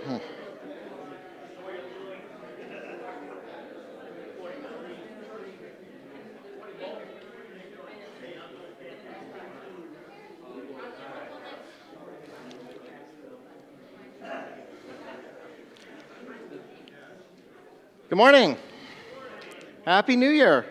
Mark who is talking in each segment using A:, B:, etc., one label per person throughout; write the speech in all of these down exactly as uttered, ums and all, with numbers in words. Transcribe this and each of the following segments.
A: Hmm. Good morning. Happy New Year.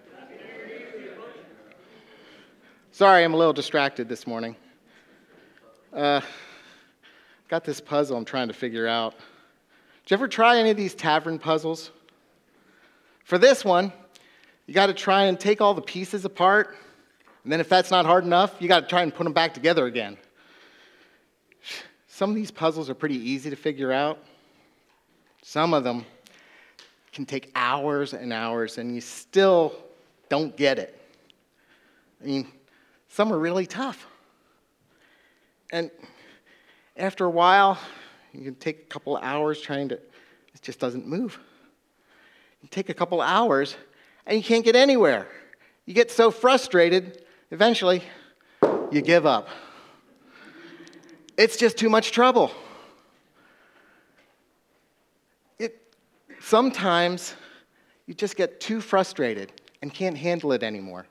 A: Sorry, I'm a little distracted this morning. Uh, got this puzzle I'm trying to figure out. Did you ever try any of these tavern puzzles? For this one, you got to try and take all the pieces apart, and then if that's not hard enough, you got to try and put them back together again. Some of these puzzles are pretty easy to figure out. Some of them can take hours and hours, and you still don't get it. I mean, some are really tough. And after a while, you can take a couple hours trying to, it just doesn't move. You take a couple hours, and you can't get anywhere. You get so frustrated, eventually, you give up. It's just too much trouble. It, sometimes, you just get too frustrated and can't handle it anymore.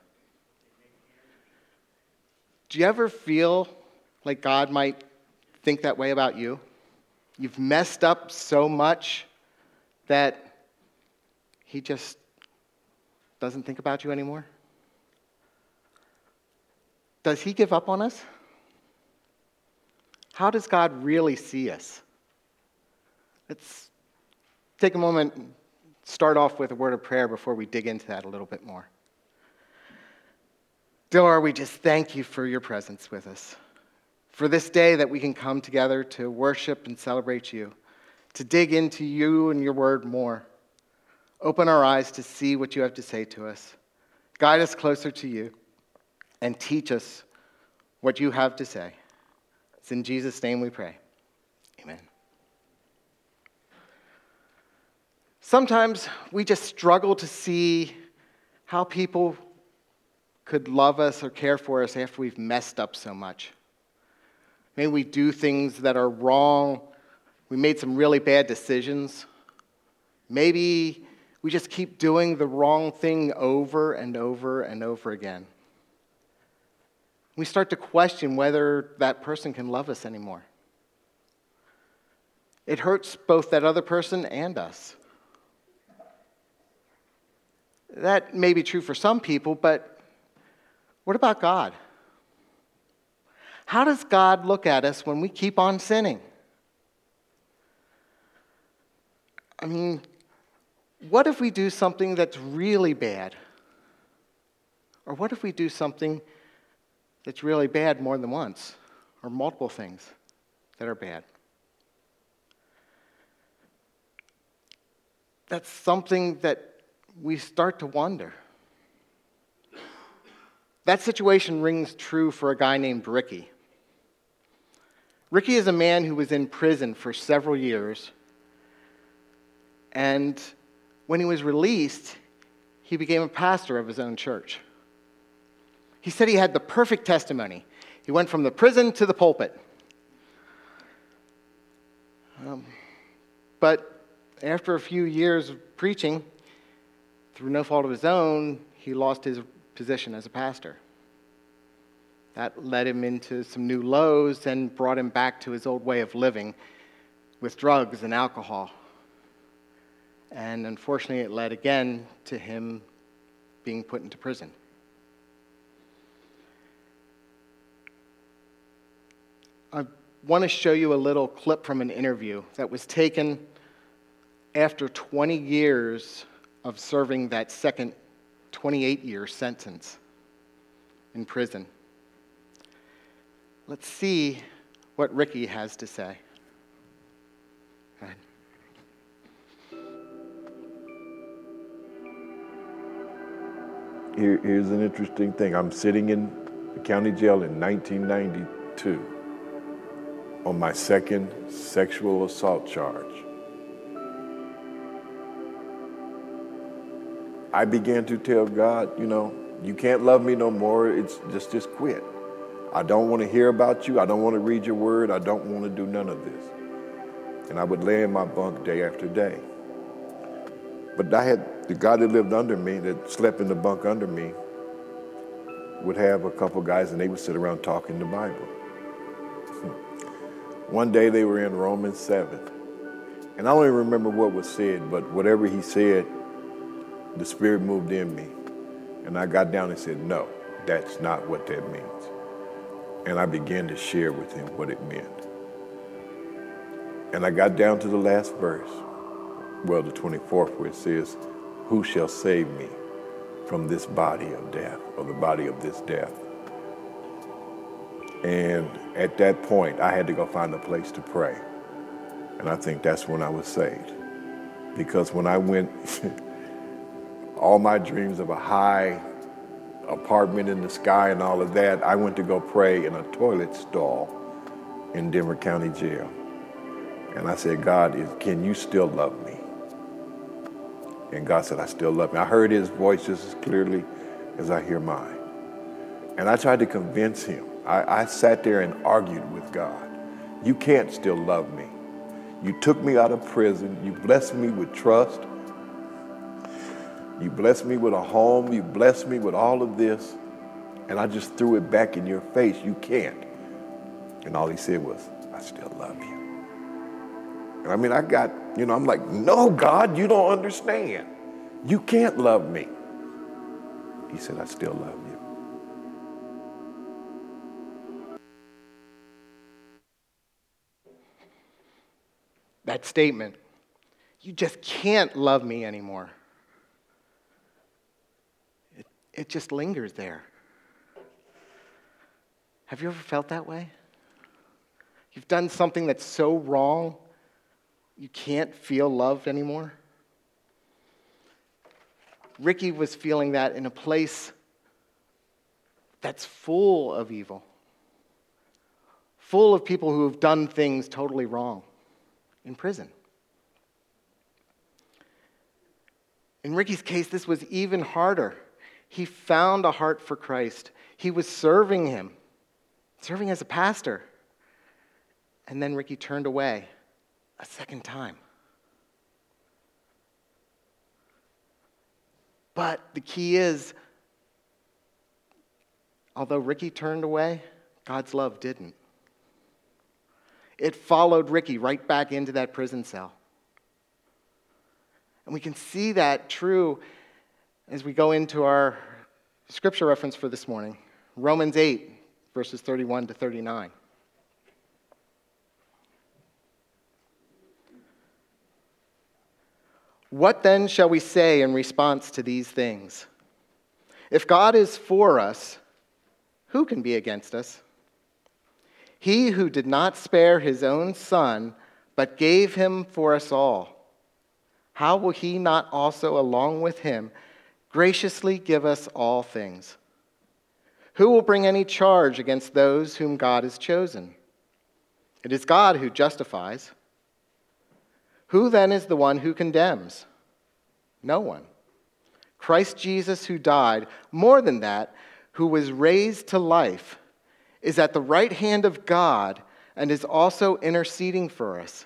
A: Do you ever feel like God might think that way about you? You've messed up so much that he just doesn't think about you anymore? Does he give up on us? How does God really see us? Let's take a moment and start off with a word of prayer before we dig into that a little bit more. Dear Lord, we just thank you for your presence with us, for this day that we can come together to worship and celebrate you, to dig into you and your word more. Open our eyes to see what you have to say to us. Guide us closer to you and teach us what you have to say. It's in Jesus' name we pray. Amen. Sometimes we just struggle to see how people could love us or care for us after we've messed up so much. Maybe we do things that are wrong. We made some really bad decisions. Maybe we just keep doing the wrong thing over and over and over again. We start to question whether that person can love us anymore. It hurts both that other person and us. That may be true for some people, but what about God? How does God look at us when we keep on sinning? I mean, what if we do something that's really bad? Or what if we do something that's really bad more than once? Or multiple things that are bad? That's something that we start to wonder. That situation rings true for a guy named Ricky. Ricky is a man who was in prison for several years, and when he was released, he became a pastor of his own church. He said he had the perfect testimony. He went from the prison to the pulpit. Um, but after a few years of preaching, through no fault of his own, he lost his position as a pastor. That led him into some new lows and brought him back to his old way of living with drugs and alcohol. And unfortunately, it led again to him being put into prison. I want to show you a little clip from an interview that was taken after twenty years of serving that second twenty-eight year sentence in prison. Let's see what Ricky has to say. Go ahead.
B: Here, here's an interesting thing. I'm sitting in the county jail in nineteen ninety-two on my second sexual assault charge. I began to tell God, you know, you can't love me no more. It's just, just quit. I don't want to hear about you. I don't want to read your word. I don't want to do none of this. And I would lay in my bunk day after day. But I had the guy that lived under me, that slept in the bunk under me, would have a couple guys and they would sit around talking the Bible. One day they were in Romans seven. And I don't even remember what was said, but whatever he said, the Spirit moved in me. And I got down and said, no, that's not what that means. And I began to share with him what it meant. And I got down to the last verse, well, the twenty-fourth, where it says, who shall save me from this body of death, or the body of this death? And at that point, I had to go find a place to pray. And I think that's when I was saved. Because when I went, all my dreams of a high apartment in the sky and all of that, I went to go pray in a toilet stall in Denver County Jail. And I said, God, can you still love me? And God said, I still love you. I heard his voice just as clearly as I hear mine. And I tried to convince him. I, I sat there and argued with God. You can't still love me. You took me out of prison. You blessed me with trust. You blessed me with a home. You blessed me with all of this. And I just threw it back in your face. You can't. And all he said was, I still love you. And I mean, I got, you know, I'm like, no, God, you don't understand. You can't love me. He said, I still love you.
A: That statement, you just can't love me anymore. It, it just lingers there. Have you ever felt that way? You've done something that's so wrong, you can't feel loved anymore? Ricky was feeling that in a place that's full of evil, full of people who have done things totally wrong, in prison. In Ricky's case, this was even harder. He found a heart for Christ. He was serving him, serving as a pastor. And then Ricky turned away a second time. But the key is, although Ricky turned away, God's love didn't. It followed Ricky right back into that prison cell. And we can see that true as we go into our scripture reference for this morning, Romans eight, verses thirty-one to thirty-nine. What then shall we say in response to these things? If God is for us, who can be against us? He who did not spare his own son, but gave him for us all, how will he not also, along with him, graciously give us all things? Who will bring any charge against those whom God has chosen? It is God who justifies. Who then is the one who condemns? No one. Christ Jesus, who died, more than that, who was raised to life, is at the right hand of God and is also interceding for us.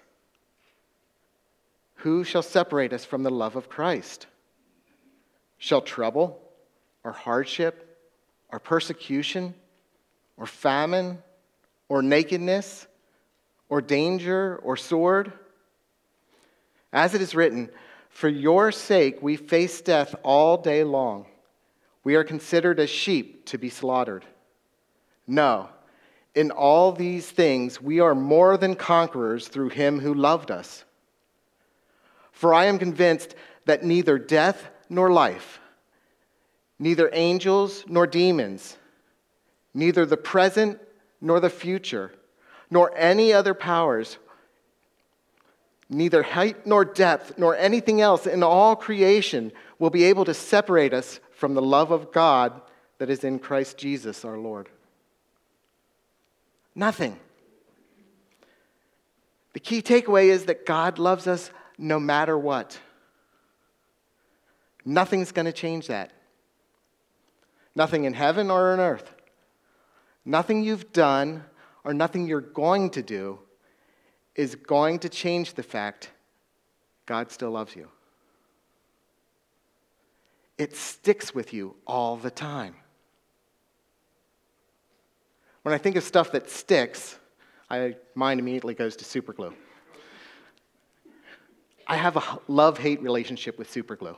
A: Who shall separate us from the love of Christ? Shall trouble, or hardship, or persecution, or famine, or nakedness, or danger, or sword? As it is written, for your sake we face death all day long. We are considered as sheep to be slaughtered. No, in all these things we are more than conquerors through him who loved us. For I am convinced that neither death nor life, neither angels nor demons, neither the present nor the future, nor any other powers, neither height nor depth nor anything else in all creation will be able to separate us from the love of God that is in Christ Jesus our Lord. Nothing. The key takeaway is that God loves us no matter what. Nothing's going to change that. Nothing in heaven or on earth. Nothing you've done or nothing you're going to do is going to change the fact God still loves you. It sticks with you all the time. When I think of stuff that sticks, my mind immediately goes to super glue. I have a love-hate relationship with super glue.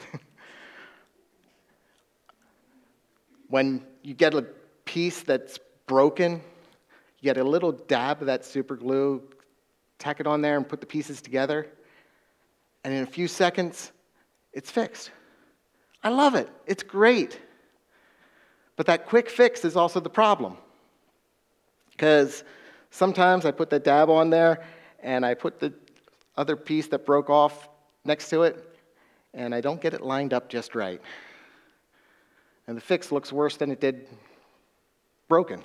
A: When you get a piece that's broken, you get a little dab of that super glue, tack it on there and put the pieces together, and in a few seconds, it's fixed. I love it. It's great. But that quick fix is also the problem. Because sometimes I put the dab on there, and I put the other piece that broke off next to it, and I don't get it lined up just right. And the fix looks worse than it did broken.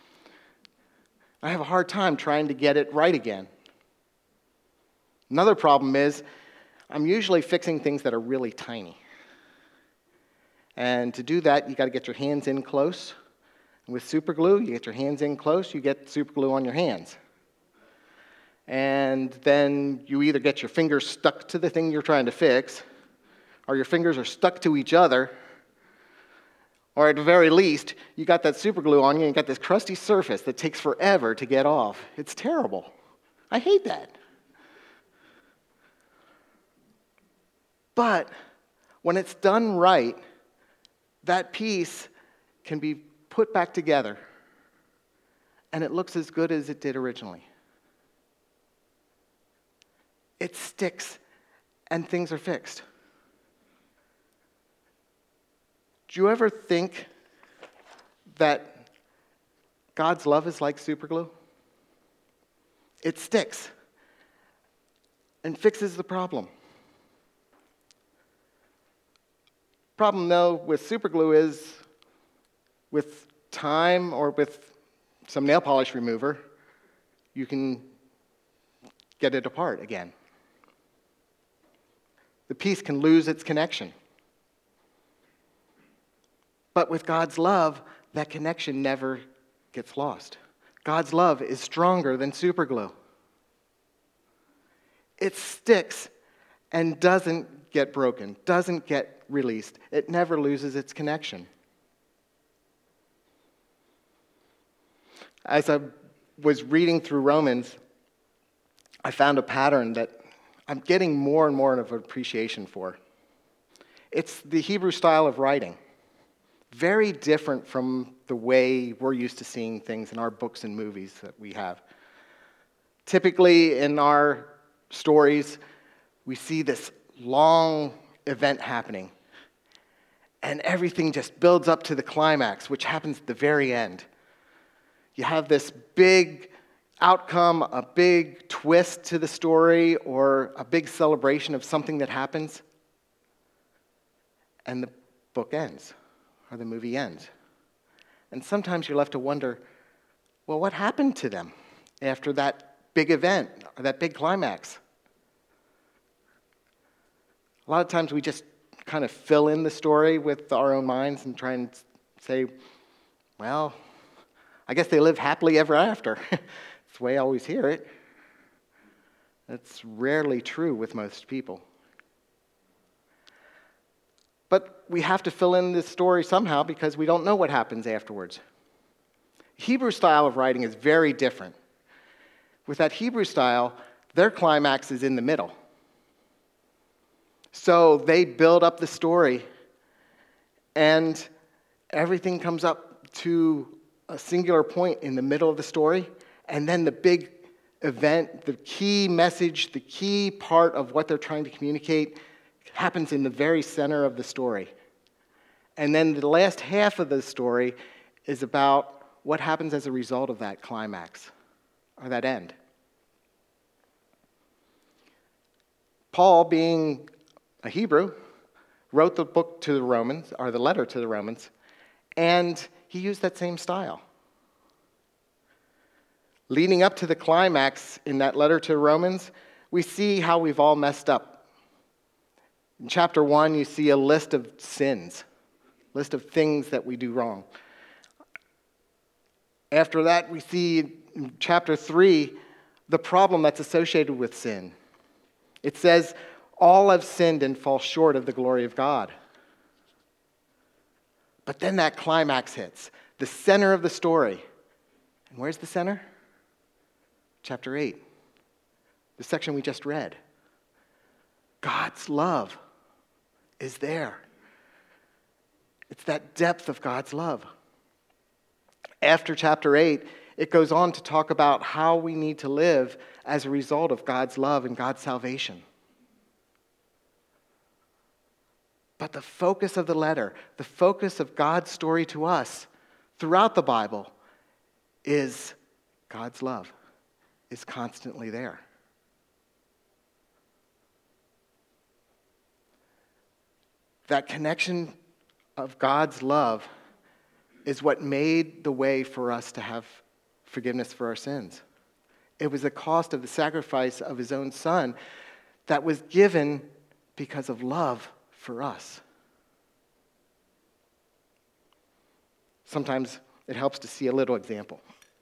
A: I have a hard time trying to get it right again. Another problem is I'm usually fixing things that are really tiny. And to do that, you got to get your hands in close. And with super glue, you get your hands in close, you get super glue on your hands. And then you either get your fingers stuck to the thing you're trying to fix, or your fingers are stuck to each other, or at the very least, you got that super glue on you and you got this crusty surface that takes forever to get off. It's terrible. I hate that. But when it's done right, that piece can be put back together, and it looks as good as it did originally. It sticks, and things are fixed. Do you ever think that God's love is like super glue? It sticks and fixes the problem. Problem, though, with super glue is with time or with some nail polish remover, you can get it apart again. The piece can lose its connection. But with God's love, that connection never gets lost. God's love is stronger than super glue. It sticks and doesn't get broken, doesn't get released. It never loses its connection. As I was reading through Romans, I found a pattern that I'm getting more and more of an appreciation for. It's the Hebrew style of writing. Very different from the way we're used to seeing things in our books and movies that we have. Typically, in our stories, we see this long event happening, and everything just builds up to the climax, which happens at the very end. You have this big outcome, a big twist to the story, or a big celebration of something that happens, and the book ends. Or the movie ends. And sometimes you're left to wonder, well, what happened to them after that big event or that big climax? A lot of times we just kind of fill in the story with our own minds and try and say, well, I guess they live happily ever after. That's the way I always hear it. That's rarely true with most people. But we have to fill in this story somehow because we don't know what happens afterwards. Hebrew style of writing is very different. With that Hebrew style, their climax is in the middle. So they build up the story, and everything comes up to a singular point in the middle of the story, and then the big event, the key message, the key part of what they're trying to communicate happens in the very center of the story. And then the last half of the story is about what happens as a result of that climax, or that end. Paul, being a Hebrew, wrote the book to the Romans, or the letter to the Romans, and he used that same style. Leading up to the climax in that letter to the Romans, we see how we've all messed up. In chapter one, you see a list of sins, list of things that we do wrong. After that, we see in chapter three the problem that's associated with sin. It says, all have sinned and fall short of the glory of God. But then that climax hits, the center of the story. And where's the center? Chapter eight, the section we just read. God's love is there. It's that depth of God's love. After chapter eight, it goes on to talk about how we need to live as a result of God's love and God's salvation. But the focus of the letter, the focus of God's story to us throughout the Bible is God's love is constantly there. That connection of God's love is what made the way for us to have forgiveness for our sins. It was the cost of the sacrifice of his own son that was given because of love for us. Sometimes it helps to see a little example.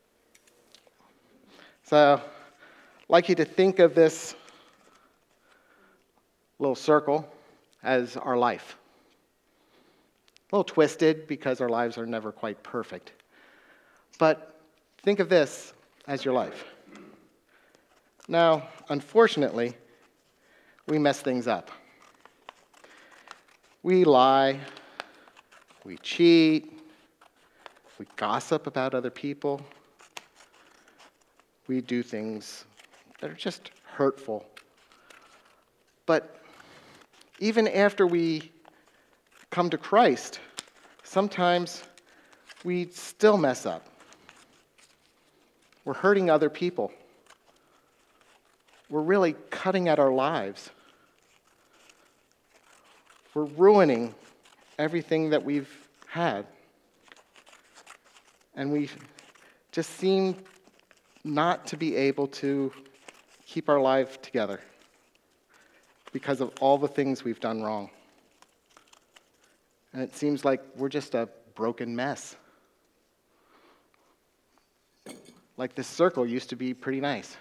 A: So, I'd like you to think of this little circle as our life. A little twisted because our lives are never quite perfect. But think of this as your life. Now, unfortunately, we mess things up. We lie, we cheat, we gossip about other people, we do things that are just hurtful. But even after we come to Christ, sometimes we still mess up. We're hurting other people. We're really cutting at our lives. We're ruining everything that we've had. And we just seem not to be able to keep our life together because of all the things we've done wrong. And it seems like we're just a broken mess. Like this circle used to be pretty nice.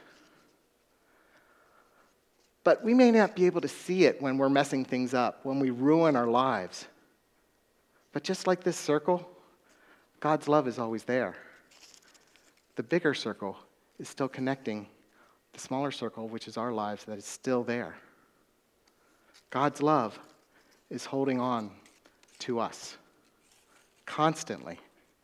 A: But we may not be able to see it when we're messing things up, when we ruin our lives. But just like this circle, God's love is always there. The bigger circle is still connecting the smaller circle, which is our lives, that is still there. God's love is holding on to us constantly.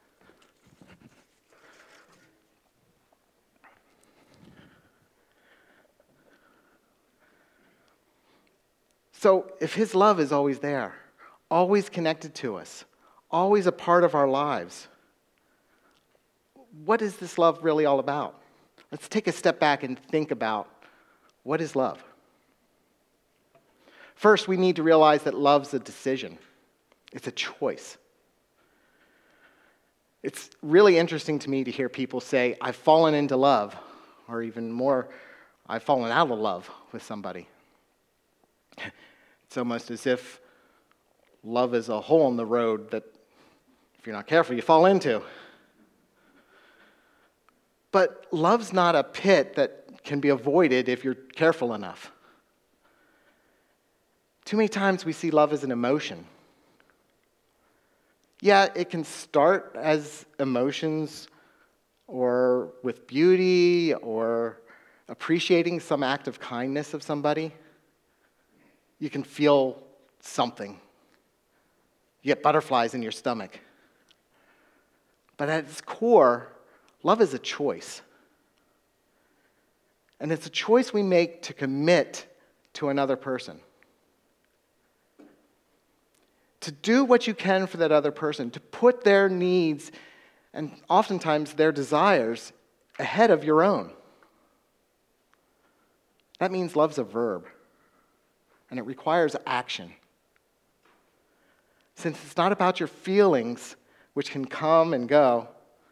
A: So if his love is always there, always connected to us, always a part of our lives, what is this love really all about? Let's take a step back and think about, what is love? First, we need to realize that love's a decision. It's a choice. It's really interesting to me to hear people say, I've fallen into love, or even more, I've fallen out of love with somebody. It's almost as if love is a hole in the road that, if you're not careful, you fall into. But love's not a pit that can be avoided if you're careful enough. Too many times we see love as an emotion. Yeah, it can start as emotions or with beauty or appreciating some act of kindness of somebody. You can feel something. You get butterflies in your stomach. But at its core, love is a choice. And it's a choice we make to commit to another person. To do what you can for that other person, to put their needs and oftentimes their desires ahead of your own. That means love's a verb, and it requires action. Since it's not about your feelings, which can come and go,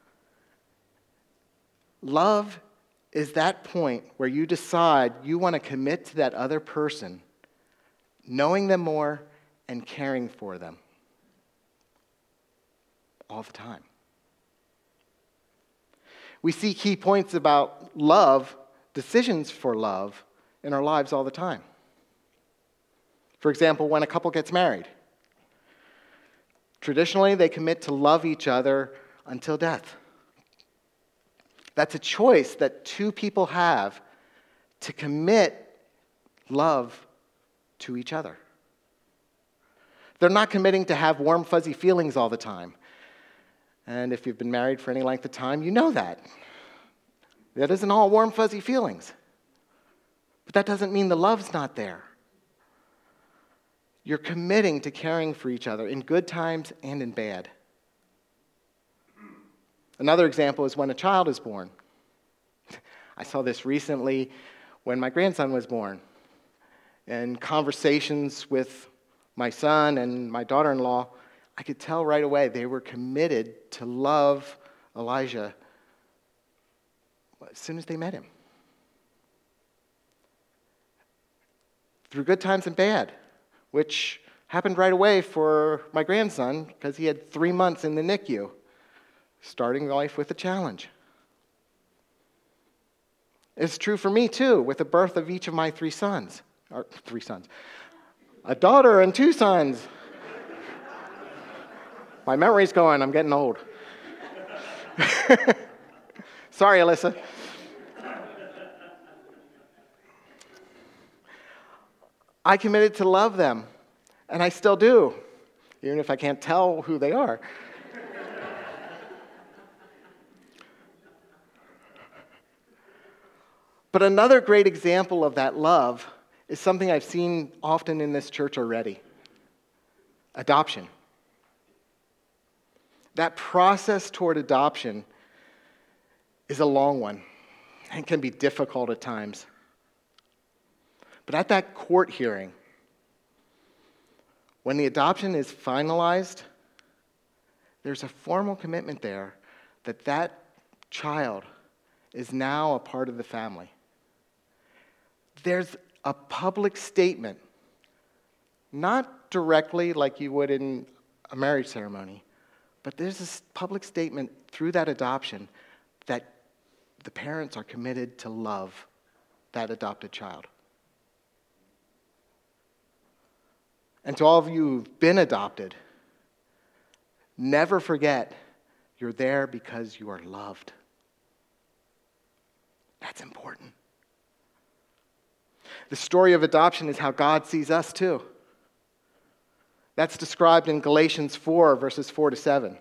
A: love is that point where you decide you want to commit to that other person, knowing them more and caring for them all the time. We see key points about love decisions for love in our lives all the time. For example, when a couple gets married, traditionally they commit to love each other until death. That's a choice that two people have to commit love to each other. They're not committing to have warm, fuzzy feelings all the time. And if you've been married for any length of time, you know that. That isn't all warm, fuzzy feelings. But that doesn't mean the love's not there. You're committing to caring for each other in good times and in bad. Another example is when a child is born. I saw this recently when my grandson was born. In conversations with my son and my daughter-in-law, I could tell right away they were committed to love Elijah as soon as they met him. Through good times and bad, which happened right away for my grandson because he had three months in the N I C U, starting life with a challenge. It's true for me too, with the birth of each of my three sons. Or three sons. A daughter and two sons. My memory's going, I'm getting old. Sorry, Alyssa. I committed to love them, and I still do, even if I can't tell who they are. But another great example of that love is something I've seen often in this church already: adoption. That process toward adoption is a long one and can be difficult at times. But at that court hearing, when the adoption is finalized, there's a formal commitment there that that child is now a part of the family. There's a public statement, not directly like you would in a marriage ceremony, but there's a public statement through that adoption that the parents are committed to love that adopted child. And to all of you who've been adopted, never forget you're there because you are loved. That's important. The story of adoption is how God sees us too. That's described in Galatians four, verses four to seven.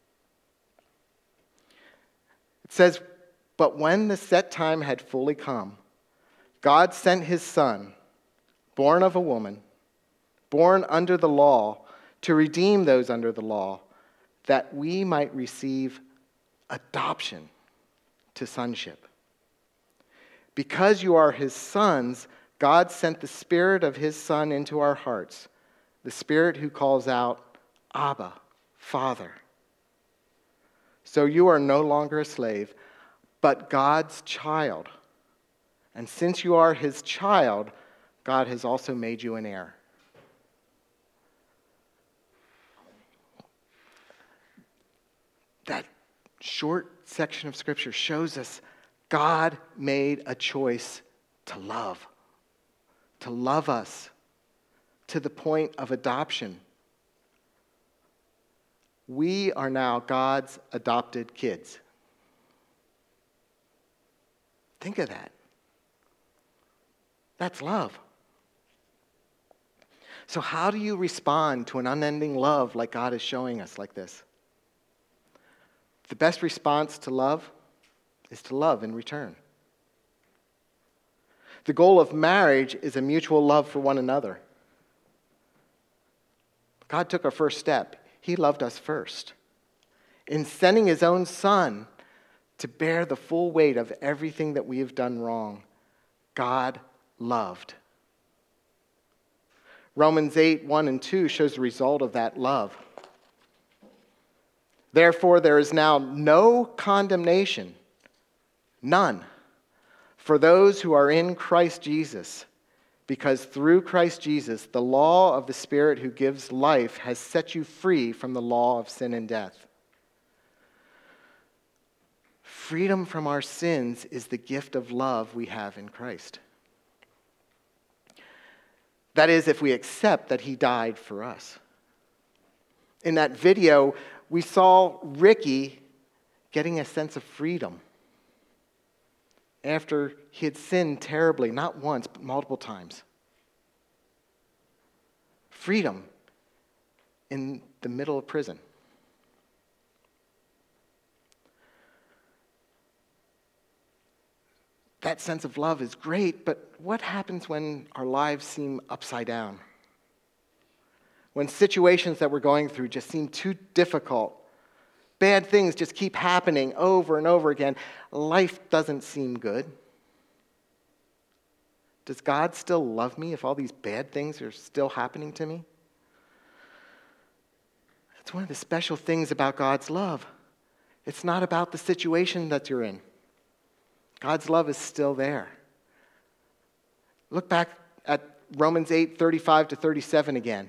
A: It says, "But when the set time had fully come, God sent his Son, born of a woman, born under the law, to redeem those under the law, that we might receive adoption to sonship. Because you are his sons, God sent the Spirit of his Son into our hearts, the Spirit who calls out, 'Abba, Father.' So you are no longer a slave, but God's child. And since you are his child, God has also made you an heir." That short section of Scripture shows us God made a choice to love, to love us to the point of adoption. We are now God's adopted kids. Think of that. That's love. So how do you respond to an unending love like God is showing us like this? The best response to love is to love in return. The goal of marriage is a mutual love for one another. God took our first step. He loved us first. In sending his own Son to bear the full weight of everything that we have done wrong, God loved. Romans eight, one and two shows the result of that love. "Therefore, there is now no condemnation, none, for those who are in Christ Jesus, because through Christ Jesus, the law of the Spirit who gives life has set you free from the law of sin and death." freedom from our sins is the gift of love we have in Christ. That is, if we accept that he died for us. In that video, we saw Ricky getting a sense of freedom after he had sinned terribly, not once, but multiple times. Freedom in the middle of prison. That sense of love is great, but what happens when our lives seem upside down? When situations that we're going through just seem too difficult, bad things just keep happening over and over again, life doesn't seem good. Does God still love me if all these bad things are still happening to me? That's one of the special things about God's love. It's not about the situation that you're in. God's love is still there. Look back at Romans eight, thirty-five to thirty-seven again.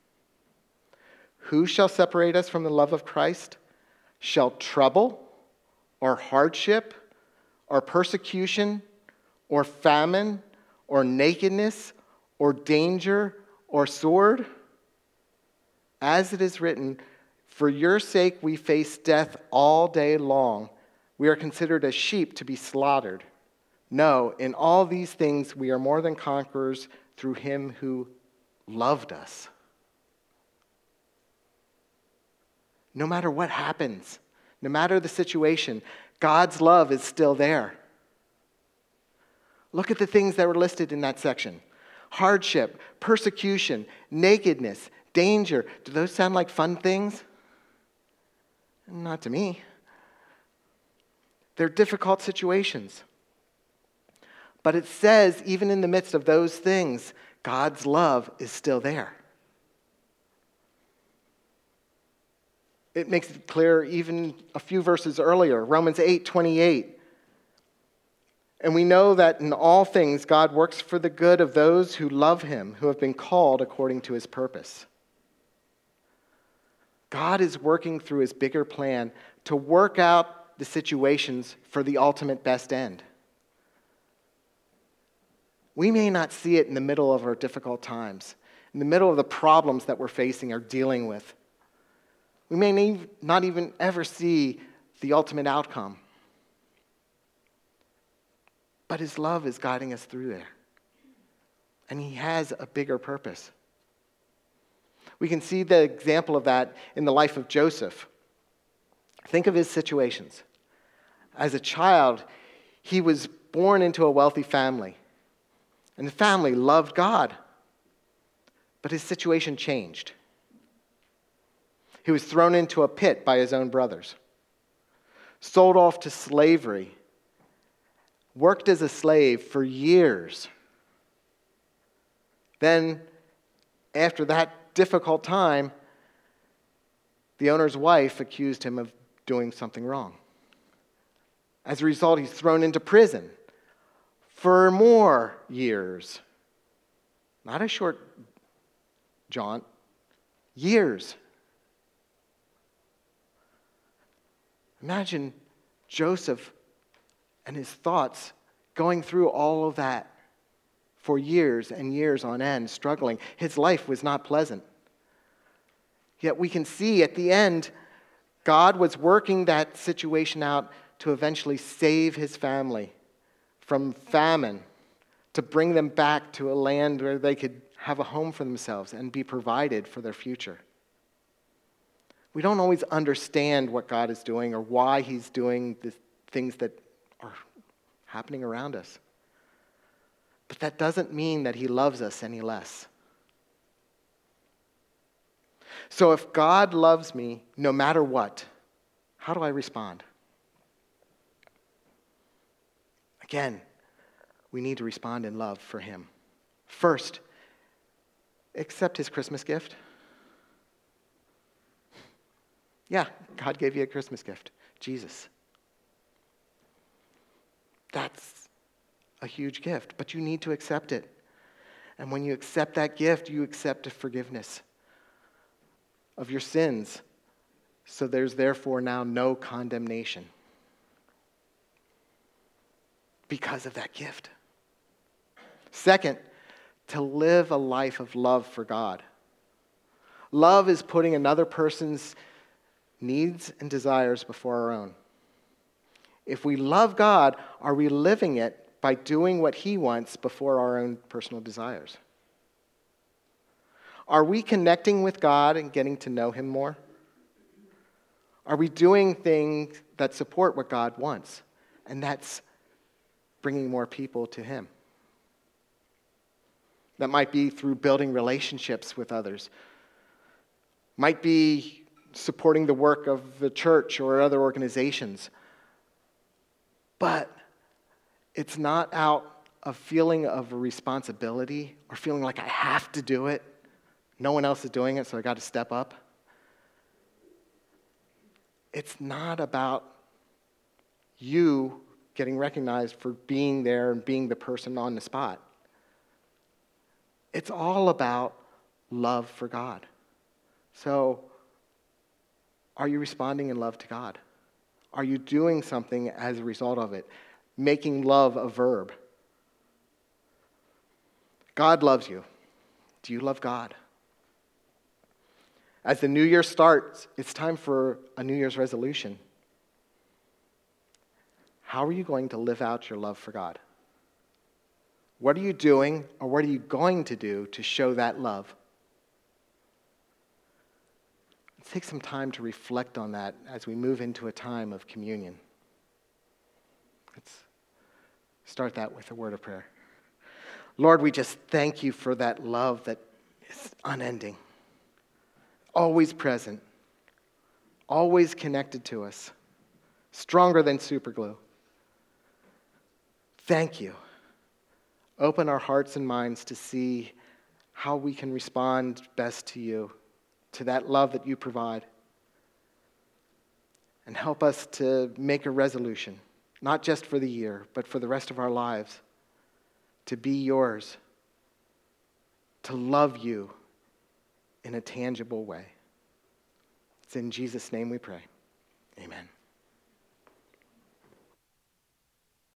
A: Who shall separate us from the love of Christ? Shall trouble, or hardship, or persecution, or famine, or nakedness, or danger, or sword? As it is written, for your sake we face death all day long. We are considered as sheep to be slaughtered. No, in all these things we are more than conquerors through him who loved us. No matter what happens, no matter the situation, God's love is still there. Look at the things that were listed in that section. Hardship, persecution, nakedness, danger. Do those sound like fun things? Not to me. They're difficult situations. But it says, even in the midst of those things, God's love is still there. It makes it clear even a few verses earlier, Romans eight twenty-eight. And we know that in all things God works for the good of those who love him, who have been called according to his purpose. God is working through his bigger plan to work out the situations for the ultimate best end. We may not see it in the middle of our difficult times, in the middle of the problems that we're facing or dealing with. We may not even ever see the ultimate outcome. But his love is guiding us through there. And he has a bigger purpose. We can see the example of that in the life of Joseph. Think of his situations. As a child, he was born into a wealthy family. And the family loved God. But his situation changed. He was thrown into a pit by his own brothers. Sold off to slavery. Worked as a slave for years. Then, after that difficult time, the owner's wife accused him of doing something wrong. As a result, he's thrown into prison for more years. Not a short jaunt, years. Imagine Joseph and his thoughts going through all of that for years and years on end, struggling. His life was not pleasant. Yet we can see at the end, God was working that situation out to eventually save his family from famine, to bring them back to a land where they could have a home for themselves and be provided for their future. We don't always understand what God is doing or why he's doing the things that are happening around us. But that doesn't mean that he loves us any less. So if God loves me no matter what, how do I respond? Again, we need to respond in love for him. First, accept his Christmas gift. Yeah, God gave you a Christmas gift, Jesus. That's a huge gift, but you need to accept it. And when you accept that gift, you accept a forgiveness of your sins. So there's therefore now no condemnation. because of that gift. Second, to live a life of love for God. Love is putting another person's needs and desires before our own. If we love God, are we living it by doing what He wants before our own personal desires? Are we connecting with God and getting to know Him more? Are we doing things that support what God wants? And that's bringing more people to Him. That might be through building relationships with others. Might be supporting the work of the church or other organizations. But it's not out of feeling of a responsibility or feeling like I have to do it. No one else is doing it, so I got to step up. It's not about you getting recognized for being there and being the person on the spot. It's all about love for God. So, are you responding in love to God? Are you doing something as a result of it? Making love a verb. God loves you. Do you love God? As the new year starts, it's time for a New Year's resolution. How are you going to live out your love for God? What are you doing, or what are you going to do to show that love? Let's take some time to reflect on that as we move into a time of communion. Let's start that with a word of prayer. Lord, we just thank you for that love that is unending, always present, always connected to us, stronger than superglue. Thank you. Open our hearts and minds to see how we can respond best to you, to that love that you provide. And help us to make a resolution, not just for the year, but for the rest of our lives, to be yours, to love you in a tangible way. It's in Jesus' name we pray. Amen.